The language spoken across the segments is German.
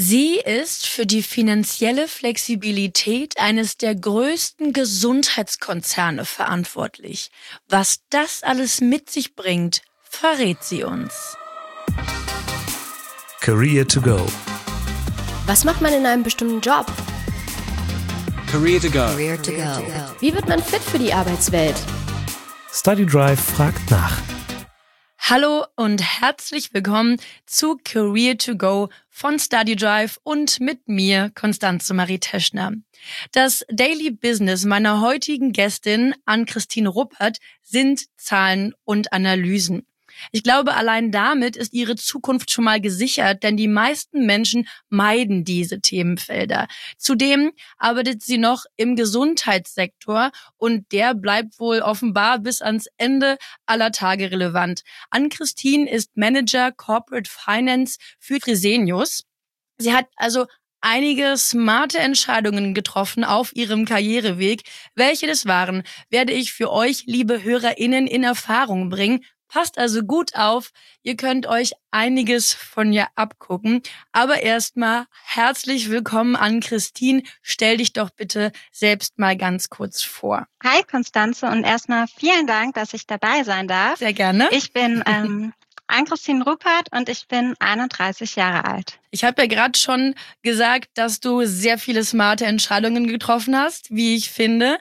Sie ist für die finanzielle Flexibilität eines der größten Gesundheitskonzerne verantwortlich. Was das alles mit sich bringt, verrät sie uns. Career to go. Was macht man in einem bestimmten Job? Career to go. Career to go. Wie wird man fit für die Arbeitswelt? StudyDrive fragt nach. Hallo und herzlich willkommen zu Career to Go von StudyDrive und mit mir, Constanze Marie Teschner. Das Daily Business meiner heutigen Gästin, Ann-Christine Ruppert, sind Zahlen und Analysen. Ich glaube, allein damit ist ihre Zukunft schon mal gesichert, denn die meisten Menschen meiden diese Themenfelder. Zudem arbeitet sie noch im Gesundheitssektor und der bleibt wohl offenbar bis ans Ende aller Tage relevant. Ann-Christine ist Manager Corporate Finance für Fresenius. Sie hat also einige smarte Entscheidungen getroffen auf ihrem Karriereweg. Welche das waren, werde ich für euch, liebe HörerInnen, in Erfahrung bringen. Passt also gut auf, ihr könnt euch einiges von ihr abgucken. Aber erstmal herzlich willkommen an Christine. Stell dich doch bitte selbst mal ganz kurz vor. Hi Constanze und erstmal vielen Dank, dass ich dabei sein darf. Sehr gerne. Ich bin Ann-Christine Ruppert und ich bin 31 Jahre alt. Ich habe ja gerade schon gesagt, dass du sehr viele smarte Entscheidungen getroffen hast, wie ich finde.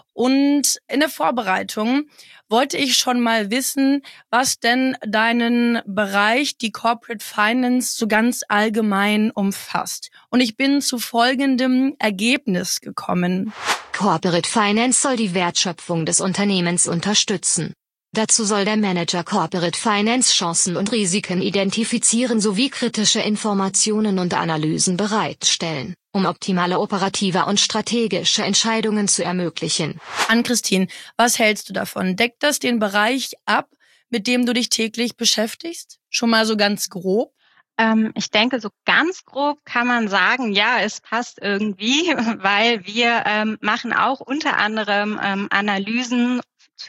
Und in der Vorbereitung wollte ich schon mal wissen, was denn deinen Bereich, die Corporate Finance, so ganz allgemein umfasst. Und ich bin zu folgendem Ergebnis gekommen. Corporate Finance soll die Wertschöpfung des Unternehmens unterstützen. Dazu soll der Manager Corporate Finance Chancen und Risiken identifizieren sowie kritische Informationen und Analysen bereitstellen, um optimale operative und strategische Entscheidungen zu ermöglichen. Ann-Christine, was hältst du davon? Deckt das den Bereich ab, mit dem du dich täglich beschäftigst? Schon mal so ganz grob? Ich denke, so ganz grob kann man sagen, ja, es passt irgendwie, weil wir machen auch unter anderem Analysen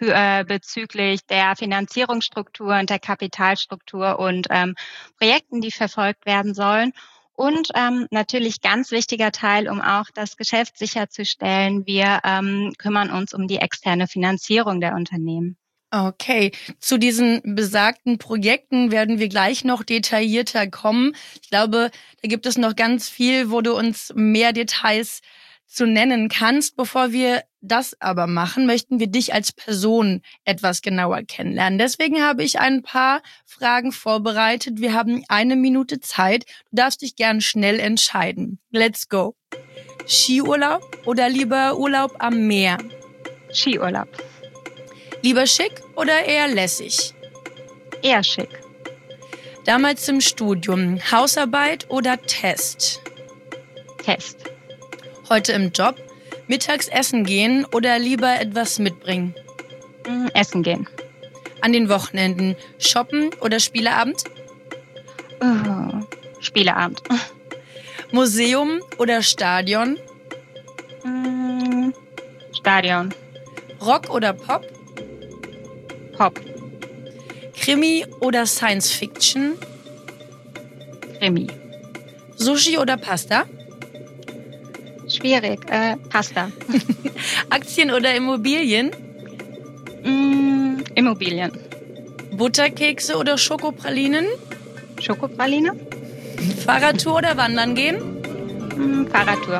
bezüglich der Finanzierungsstruktur und der Kapitalstruktur und Projekten, die verfolgt werden sollen. Und natürlich ganz wichtiger Teil, um auch das Geschäft sicherzustellen, wir kümmern uns um die externe Finanzierung der Unternehmen. Okay, zu diesen besagten Projekten werden wir gleich noch detaillierter kommen. Ich glaube, da gibt es noch ganz viel, wo du uns mehr Details zu nennen kannst. Bevor wir das aber machen, möchten wir dich als Person etwas genauer kennenlernen. Deswegen habe ich ein paar Fragen vorbereitet. Wir haben 1 Minute Zeit. Du darfst dich gern schnell entscheiden. Let's go. Skiurlaub oder lieber Urlaub am Meer? Skiurlaub. Lieber schick oder eher lässig? Eher schick. Damals im Studium, Hausarbeit oder Test? Test. Heute im Job, mittags essen gehen oder lieber etwas mitbringen? Essen gehen. An den Wochenenden, shoppen oder Spieleabend? Spieleabend. Museum oder Stadion? Stadion. Rock oder Pop? Pop. Krimi oder Science Fiction? Krimi. Sushi oder Pasta? Schwierig. Pasta. Aktien oder Immobilien? Immobilien. Butterkekse oder Schokopralinen? Schokopraline. Fahrradtour oder wandern gehen? Fahrradtour.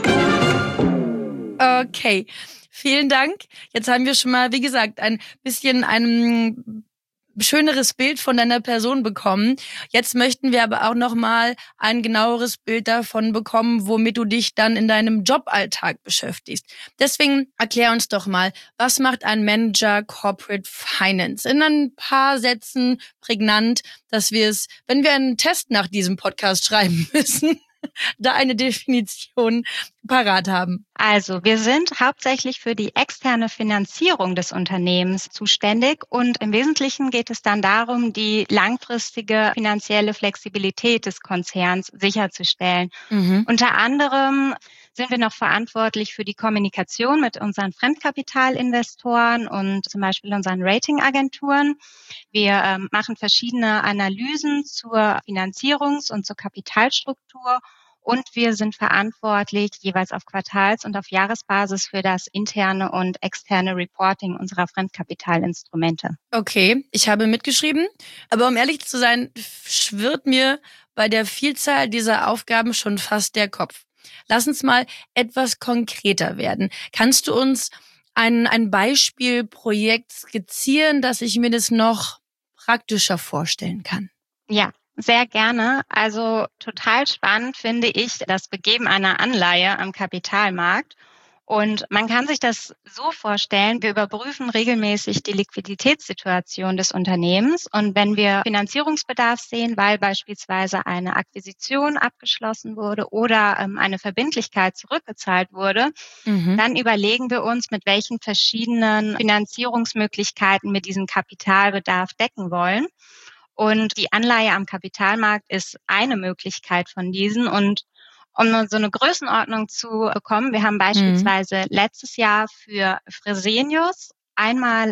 Okay, vielen Dank. Jetzt haben wir schon mal, wie gesagt, ein bisschen ein schöneres Bild von deiner Person bekommen. Jetzt möchten wir aber auch noch mal ein genaueres Bild davon bekommen, womit du dich dann in deinem Joballtag beschäftigst. Deswegen erklär uns doch mal, was macht ein Manager Corporate Finance? In ein paar Sätzen prägnant, dass wir es, wenn wir einen Test nach diesem Podcast schreiben müssen, da eine Definition parat haben. Also, wir sind hauptsächlich für die externe Finanzierung des Unternehmens zuständig und im Wesentlichen geht es dann darum, die langfristige finanzielle Flexibilität des Konzerns sicherzustellen. Unter anderem sind wir noch verantwortlich für die Kommunikation mit unseren Fremdkapitalinvestoren und zum Beispiel unseren Ratingagenturen. Wir machen verschiedene Analysen zur Finanzierungs- und zur Kapitalstruktur Und wir sind verantwortlich jeweils auf Quartals- und auf Jahresbasis für das interne und externe Reporting unserer Fremdkapitalinstrumente. Okay, ich habe mitgeschrieben, aber um ehrlich zu sein, schwirrt mir bei der Vielzahl dieser Aufgaben schon fast der Kopf. Lass uns mal etwas konkreter werden. Kannst du uns ein Beispielprojekt skizzieren, dass ich mir das noch praktischer vorstellen kann? Ja, sehr gerne. Also total spannend finde ich das Begeben einer Anleihe am Kapitalmarkt. Und man kann sich das so vorstellen, wir überprüfen regelmäßig die Liquiditätssituation des Unternehmens. Und wenn wir Finanzierungsbedarf sehen, weil beispielsweise eine Akquisition abgeschlossen wurde oder eine Verbindlichkeit zurückgezahlt wurde, dann überlegen wir uns, mit welchen verschiedenen Finanzierungsmöglichkeiten wir diesen Kapitalbedarf decken wollen. Und die Anleihe am Kapitalmarkt ist eine Möglichkeit von diesen. Und um so eine Größenordnung zu bekommen, wir haben beispielsweise letztes Jahr für Fresenius einmal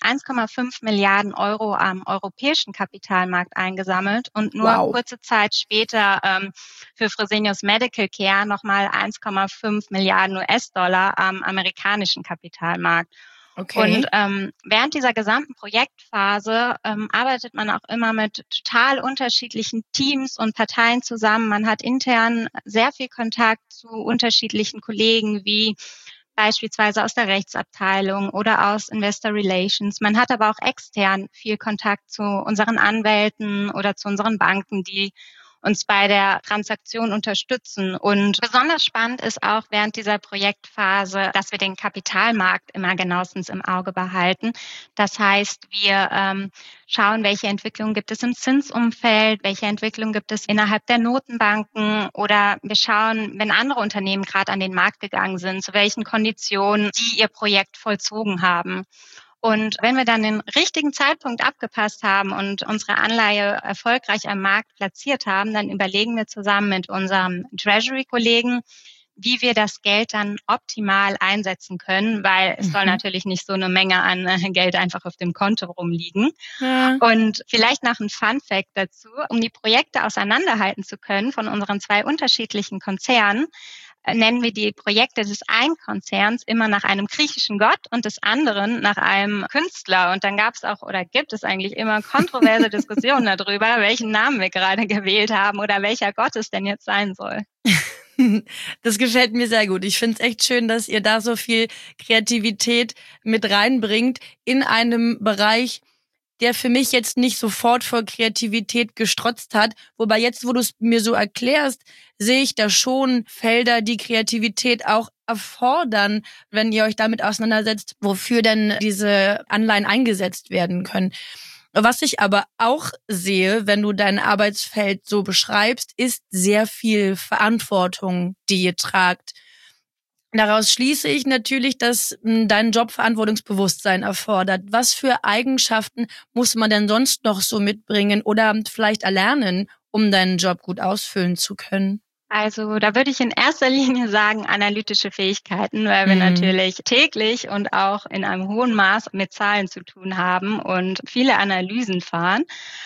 1,5 Milliarden Euro am europäischen Kapitalmarkt eingesammelt und nur kurze Zeit später für Fresenius Medical Care nochmal 1,5 Milliarden US-Dollar am amerikanischen Kapitalmarkt. Okay. Und während dieser gesamten Projektphase arbeitet man auch immer mit total unterschiedlichen Teams und Parteien zusammen. Man hat intern sehr viel Kontakt zu unterschiedlichen Kollegen, wie beispielsweise aus der Rechtsabteilung oder aus Investor Relations. Man hat aber auch extern viel Kontakt zu unseren Anwälten oder zu unseren Banken, die uns bei der Transaktion unterstützen. Und besonders spannend ist auch während dieser Projektphase, dass wir den Kapitalmarkt immer genauestens im Auge behalten. Das heißt, wir schauen, welche Entwicklungen gibt es im Zinsumfeld, welche Entwicklungen gibt es innerhalb der Notenbanken, oder wir schauen, wenn andere Unternehmen gerade an den Markt gegangen sind, zu welchen Konditionen die ihr Projekt vollzogen haben. Und wenn wir dann den richtigen Zeitpunkt abgepasst haben und unsere Anleihe erfolgreich am Markt platziert haben, dann überlegen wir zusammen mit unserem Treasury-Kollegen, wie wir das Geld dann optimal einsetzen können, weil es soll natürlich nicht so eine Menge an Geld einfach auf dem Konto rumliegen. Ja. Und vielleicht noch ein Fun-Fact dazu: Um die Projekte auseinanderhalten zu können von unseren zwei unterschiedlichen Konzernen, nennen wir die Projekte des einen Konzerns immer nach einem griechischen Gott und des anderen nach einem Künstler. Und dann gab es auch oder gibt es eigentlich immer kontroverse Diskussionen darüber, welchen Namen wir gerade gewählt haben oder welcher Gott es denn jetzt sein soll. Das gefällt mir sehr gut. Ich finde es echt schön, dass ihr da so viel Kreativität mit reinbringt in einem Bereich, der für mich jetzt nicht sofort vor Kreativität gestrotzt hat. Wobei jetzt, wo du es mir so erklärst, sehe ich da schon Felder, die Kreativität auch erfordern, wenn ihr euch damit auseinandersetzt, wofür denn diese Anleihen eingesetzt werden können. Was ich aber auch sehe, wenn du dein Arbeitsfeld so beschreibst, ist sehr viel Verantwortung, die ihr tragt. Daraus schließe ich natürlich, dass dein Job Verantwortungsbewusstsein erfordert. Was für Eigenschaften muss man denn sonst noch so mitbringen oder vielleicht erlernen, um deinen Job gut ausfüllen zu können? Also da würde ich in erster Linie sagen, analytische Fähigkeiten, weil wir natürlich täglich und auch in einem hohen Maß mit Zahlen zu tun haben und viele Analysen fahren.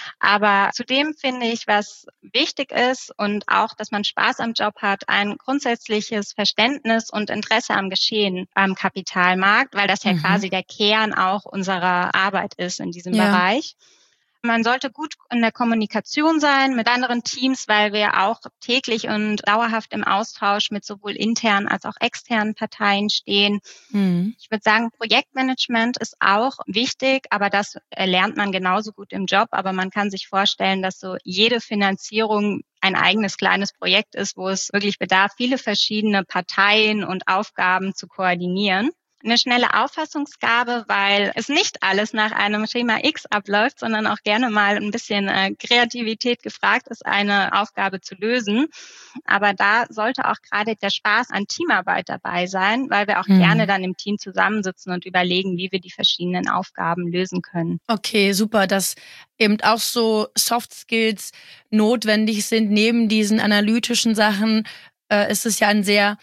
Aber zudem finde ich, was wichtig ist und auch, dass man Spaß am Job hat, ein grundsätzliches Verständnis und Interesse am Geschehen am Kapitalmarkt, weil das ja quasi der Kern auch unserer Arbeit ist in diesem Bereich. Man sollte gut in der Kommunikation sein mit anderen Teams, weil wir auch täglich und dauerhaft im Austausch mit sowohl internen als auch externen Parteien stehen. Ich würde sagen, Projektmanagement ist auch wichtig, aber das lernt man genauso gut im Job. Aber man kann sich vorstellen, dass so jede Finanzierung ein eigenes kleines Projekt ist, wo es wirklich bedarf, viele verschiedene Parteien und Aufgaben zu koordinieren. Eine schnelle Auffassungsgabe, weil es nicht alles nach einem Schema X abläuft, sondern auch gerne mal ein bisschen Kreativität gefragt ist, eine Aufgabe zu lösen. Aber da sollte auch gerade der Spaß an Teamarbeit dabei sein, weil wir auch gerne dann im Team zusammensitzen und überlegen, wie wir die verschiedenen Aufgaben lösen können. Okay, super, dass eben auch so Soft Skills notwendig sind. Neben diesen analytischen Sachen ist es ja ein sehr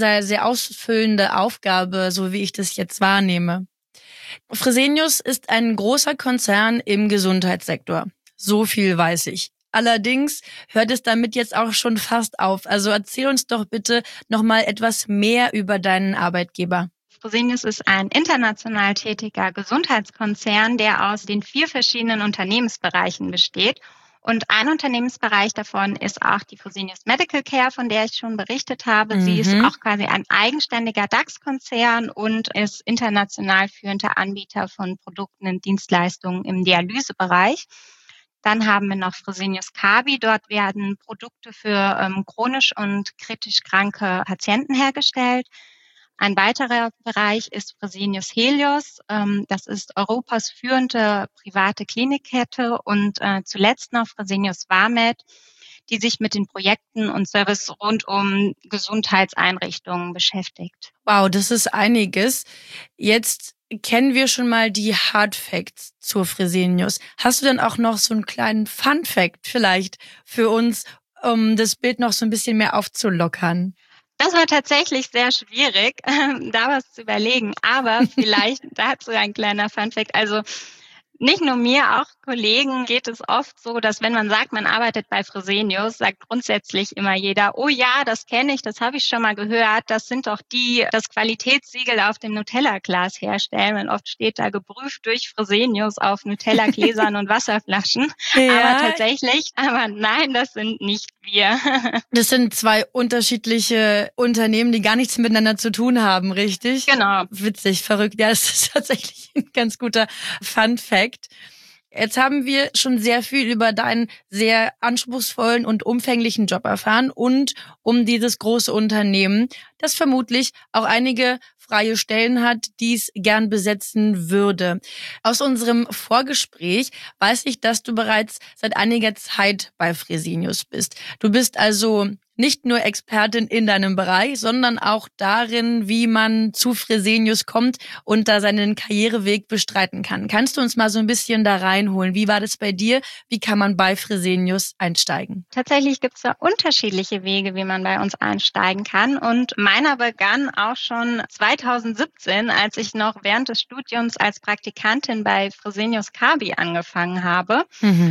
ausfüllende Aufgabe, so wie ich das jetzt wahrnehme. Fresenius ist ein großer Konzern im Gesundheitssektor. So viel weiß ich. Allerdings hört es damit jetzt auch schon fast auf. Also erzähl uns doch bitte nochmal etwas mehr über deinen Arbeitgeber. Fresenius ist ein international tätiger Gesundheitskonzern, der aus den 4 verschiedenen Unternehmensbereichen besteht. Und ein Unternehmensbereich davon ist auch die Fresenius Medical Care, von der ich schon berichtet habe. Sie ist auch quasi ein eigenständiger DAX-Konzern und ist international führender Anbieter von Produkten und Dienstleistungen im Dialysebereich. Dann haben wir noch Fresenius Kabi. Dort werden Produkte für chronisch und kritisch kranke Patienten hergestellt. Ein weiterer Bereich ist Fresenius Helios. Das ist Europas führende private Klinikkette. Und zuletzt noch Fresenius Vamed, die sich mit den Projekten und Service rund um Gesundheitseinrichtungen beschäftigt. Wow, das ist einiges. Jetzt kennen wir schon mal die Hard Facts zur Fresenius. Hast du denn auch noch so einen kleinen Fun Fact vielleicht für uns, um das Bild noch so ein bisschen mehr aufzulockern? Das war tatsächlich sehr schwierig, da was zu überlegen. Aber vielleicht dazu ein kleiner Funfact. Also nicht nur mir, auch Kollegen geht es oft so, dass wenn man sagt, man arbeitet bei Fresenius, sagt grundsätzlich immer jeder, oh ja, das kenne ich, das habe ich schon mal gehört, das sind doch die, das Qualitätssiegel auf dem Nutella-Glas herstellen. Und oft steht da geprüft durch Fresenius auf Nutella-Gläsern und Wasserflaschen. Ja. Aber nein, das sind nicht wir. Das sind 2 unterschiedliche Unternehmen, die gar nichts miteinander zu tun haben, richtig? Genau. Witzig, verrückt. Ja, das ist tatsächlich ein ganz guter Fun-Fact. Jetzt haben wir schon sehr viel über deinen sehr anspruchsvollen und umfänglichen Job erfahren und um dieses große Unternehmen, das vermutlich auch einige freie Stellen hat, die es gern besetzen würde. Aus unserem Vorgespräch weiß ich, dass du bereits seit einiger Zeit bei Fresenius bist. Du bist also nicht nur Expertin in deinem Bereich, sondern auch darin, wie man zu Fresenius kommt und da seinen Karriereweg bestreiten kann. Kannst du uns mal so ein bisschen da reinholen? Wie war das bei dir? Wie kann man bei Fresenius einsteigen? Tatsächlich gibt es da unterschiedliche Wege, wie man bei uns einsteigen kann. Und meiner begann auch schon 2017, als ich noch während des Studiums als Praktikantin bei Fresenius Kabi angefangen habe.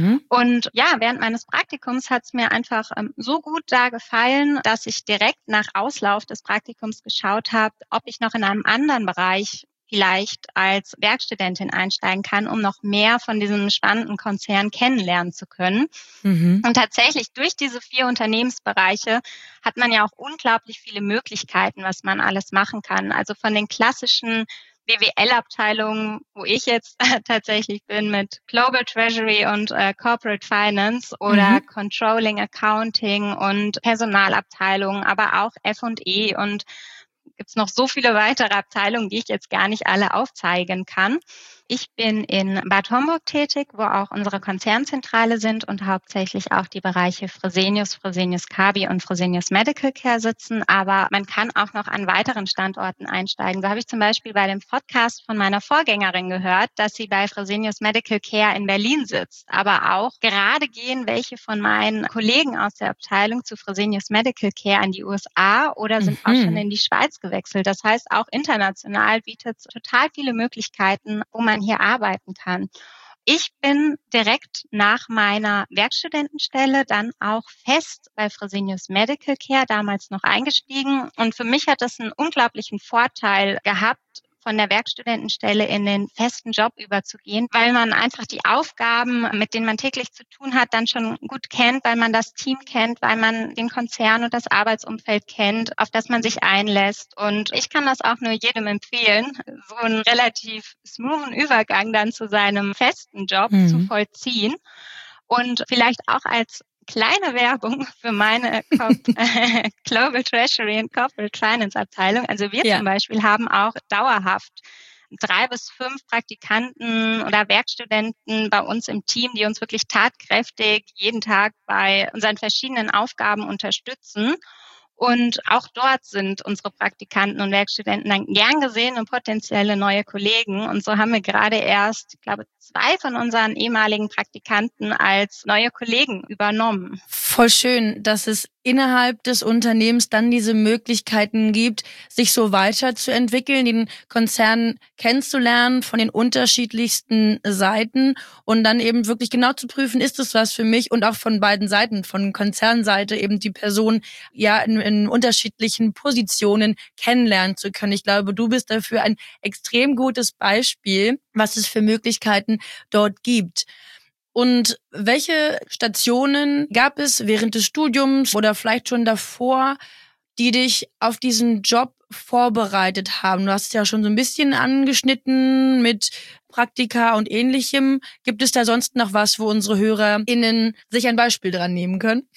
Und ja, während meines Praktikums hat es mir einfach so gut da gefallen, dass ich direkt nach Auslauf des Praktikums geschaut habe, ob ich noch in einem anderen Bereich vielleicht als Werkstudentin einsteigen kann, um noch mehr von diesem spannenden Konzern kennenlernen zu können. Und tatsächlich durch diese 4 Unternehmensbereiche hat man ja auch unglaublich viele Möglichkeiten, was man alles machen kann. Also von den klassischen BWL-Abteilungen, wo ich jetzt tatsächlich bin, mit Global Treasury und Corporate Finance oder Controlling, Accounting und Personalabteilungen, aber auch F&E und gibt's noch so viele weitere Abteilungen, die ich jetzt gar nicht alle aufzeigen kann. Ich bin in Bad Homburg tätig, wo auch unsere Konzernzentrale sind und hauptsächlich auch die Bereiche Fresenius, Fresenius Kabi und Fresenius Medical Care sitzen. Aber man kann auch noch an weiteren Standorten einsteigen. So habe ich zum Beispiel bei dem Podcast von meiner Vorgängerin gehört, dass sie bei Fresenius Medical Care in Berlin sitzt. Aber auch gerade gehen welche von meinen Kollegen aus der Abteilung zu Fresenius Medical Care in die USA oder sind auch schon in die Schweiz gewechselt. Das heißt, auch international bietet es total viele Möglichkeiten, wo man hier arbeiten kann. Ich bin direkt nach meiner Werkstudentenstelle dann auch fest bei Fresenius Medical Care damals noch eingestiegen. Und für mich hat das einen unglaublichen Vorteil gehabt, von der Werkstudentenstelle in den festen Job überzugehen, weil man einfach die Aufgaben, mit denen man täglich zu tun hat, dann schon gut kennt, weil man das Team kennt, weil man den Konzern und das Arbeitsumfeld kennt, auf das man sich einlässt. Und ich kann das auch nur jedem empfehlen, so einen relativ smoothen Übergang dann zu seinem festen Job zu vollziehen. Und vielleicht auch als kleine Werbung für meine Global Treasury und Corporate Finance Abteilung. Also wir zum Beispiel haben auch dauerhaft 3 bis 5 Praktikanten oder Werkstudenten bei uns im Team, die uns wirklich tatkräftig jeden Tag bei unseren verschiedenen Aufgaben unterstützen. Und auch dort sind unsere Praktikanten und Werkstudenten dann gern gesehen und potenzielle neue Kollegen. Und so haben wir gerade erst, ich glaube, 2 von unseren ehemaligen Praktikanten als neue Kollegen übernommen. Voll schön, dass es innerhalb des Unternehmens dann diese Möglichkeiten gibt, sich so weiterzuentwickeln, den Konzern kennenzulernen von den unterschiedlichsten Seiten und dann eben wirklich genau zu prüfen, ist es was für mich, und auch von beiden Seiten, von Konzernseite eben die Person ja in unterschiedlichen Positionen kennenlernen zu können. Ich glaube, du bist dafür ein extrem gutes Beispiel, was es für Möglichkeiten dort gibt. Und welche Stationen gab es während des Studiums oder vielleicht schon davor, die dich auf diesen Job vorbereitet haben? Du hast es ja schon so ein bisschen angeschnitten mit Praktika und Ähnlichem. Gibt es da sonst noch was, wo unsere HörerInnen sich ein Beispiel dran nehmen können?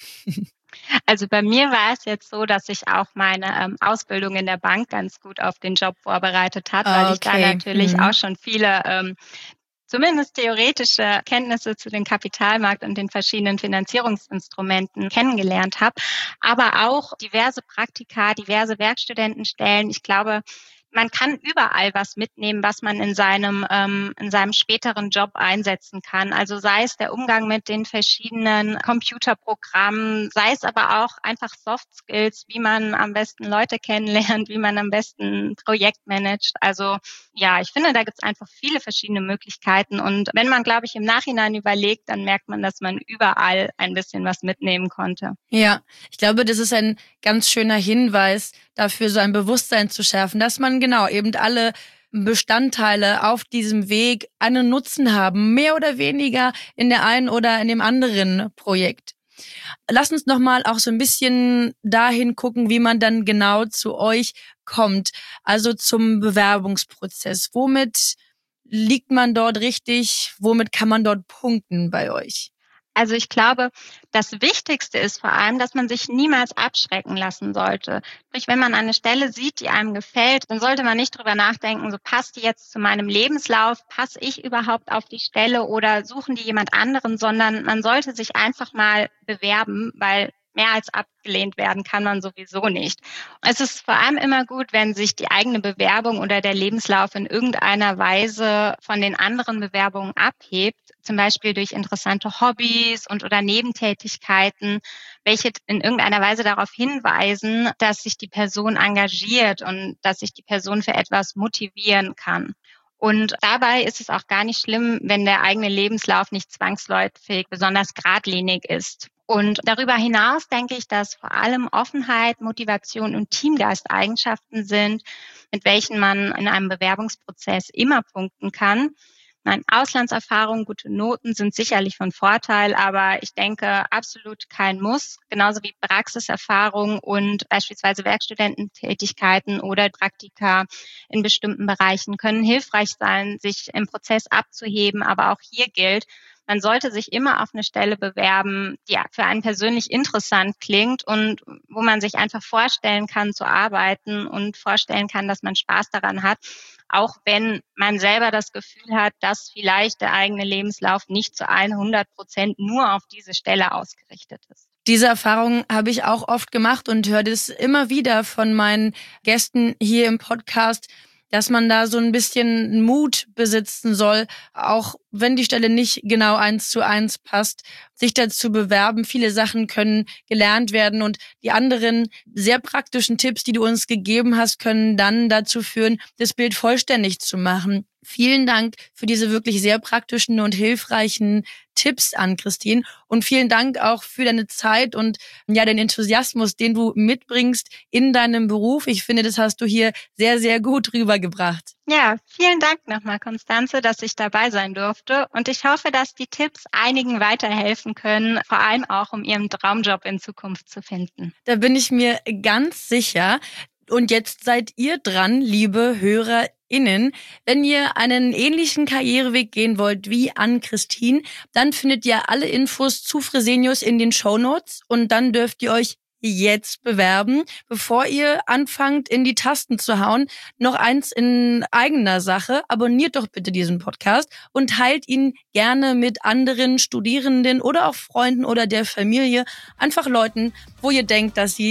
Also bei mir war es jetzt so, dass sich auch meine Ausbildung in der Bank ganz gut auf den Job vorbereitet hat, weil ich da natürlich auch schon viele zumindest theoretische Kenntnisse zu dem Kapitalmarkt und den verschiedenen Finanzierungsinstrumenten kennengelernt habe, aber auch diverse Praktika, diverse Werkstudentenstellen. Ich glaube, man kann überall was mitnehmen, was man in seinem späteren Job einsetzen kann. Also sei es der Umgang mit den verschiedenen Computerprogrammen, sei es aber auch einfach Soft Skills, wie man am besten Leute kennenlernt, wie man am besten ein Projekt managt. Also ja, ich finde, da gibt es einfach viele verschiedene Möglichkeiten. Und wenn man, glaube ich, im Nachhinein überlegt, dann merkt man, dass man überall ein bisschen was mitnehmen konnte. Ja, ich glaube, das ist ein ganz schöner Hinweis dafür, so ein Bewusstsein zu schärfen, dass man genau eben alle Bestandteile auf diesem Weg einen Nutzen haben, mehr oder weniger in der einen oder in dem anderen Projekt. Lass uns nochmal auch so ein bisschen dahin gucken, wie man dann genau zu euch kommt, also zum Bewerbungsprozess. Womit liegt man dort richtig? Womit kann man dort punkten bei euch? Also ich glaube, das Wichtigste ist vor allem, dass man sich niemals abschrecken lassen sollte. Sprich, wenn man eine Stelle sieht, die einem gefällt, dann sollte man nicht drüber nachdenken, so passt die jetzt zu meinem Lebenslauf, passe ich überhaupt auf die Stelle oder suchen die jemand anderen, sondern man sollte sich einfach mal bewerben, weil mehr als abgelehnt werden kann man sowieso nicht. Es ist vor allem immer gut, wenn sich die eigene Bewerbung oder der Lebenslauf in irgendeiner Weise von den anderen Bewerbungen abhebt, zum Beispiel durch interessante Hobbys oder Nebentätigkeiten, welche in irgendeiner Weise darauf hinweisen, dass sich die Person engagiert und dass sich die Person für etwas motivieren kann. Und dabei ist es auch gar nicht schlimm, wenn der eigene Lebenslauf nicht zwangsläufig besonders geradlinig ist. Und darüber hinaus denke ich, dass vor allem Offenheit, Motivation und Teamgeist Eigenschaften sind, mit welchen man in einem Bewerbungsprozess immer punkten kann. Auslandserfahrung, gute Noten sind sicherlich von Vorteil, aber ich denke absolut kein Muss. Genauso wie Praxiserfahrung und beispielsweise Werkstudententätigkeiten oder Praktika in bestimmten Bereichen können hilfreich sein, sich im Prozess abzuheben. Aber auch hier gilt, man sollte sich immer auf eine Stelle bewerben, die für einen persönlich interessant klingt und wo man sich einfach vorstellen kann zu arbeiten und vorstellen kann, dass man Spaß daran hat, auch wenn man selber das Gefühl hat, dass vielleicht der eigene Lebenslauf nicht zu 100% nur auf diese Stelle ausgerichtet ist. Diese Erfahrung habe ich auch oft gemacht und höre das immer wieder von meinen Gästen hier im Podcast, dass man da so ein bisschen Mut besitzen soll, auch wenn die Stelle nicht genau 1:1 passt, sich dazu bewerben. Viele Sachen können gelernt werden und die anderen sehr praktischen Tipps, die du uns gegeben hast, können dann dazu führen, das Bild vollständig zu machen. Vielen Dank für diese wirklich sehr praktischen und hilfreichen Tipps an Christine und vielen Dank auch für deine Zeit und ja den Enthusiasmus, den du mitbringst in deinem Beruf. Ich finde, das hast du hier sehr, sehr gut rübergebracht. Ja, vielen Dank nochmal, Constanze, dass ich dabei sein durfte und ich hoffe, dass die Tipps einigen weiterhelfen können, vor allem auch, um ihren Traumjob in Zukunft zu finden. Da bin ich mir ganz sicher. Und jetzt seid ihr dran, liebe HörerInnen. Wenn ihr einen ähnlichen Karriereweg gehen wollt wie Ann-Christine, dann findet ihr alle Infos zu Fresenius in den Shownotes und dann dürft ihr euch jetzt bewerben. Bevor ihr anfangt, in die Tasten zu hauen, noch eins in eigener Sache. Abonniert doch bitte diesen Podcast und teilt ihn gerne mit anderen Studierenden oder auch Freunden oder der Familie. Einfach Leuten, wo ihr denkt, dass sie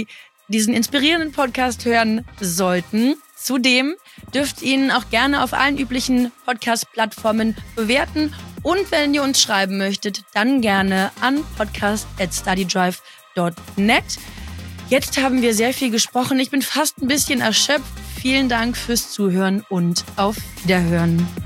diesen inspirierenden Podcast hören sollten. Zudem dürft ihr ihn auch gerne auf allen üblichen Podcast-Plattformen bewerten. Und wenn ihr uns schreiben möchtet, dann gerne an podcast@studydrive.net. Jetzt haben wir sehr viel gesprochen. Ich bin fast ein bisschen erschöpft. Vielen Dank fürs Zuhören und auf Wiederhören.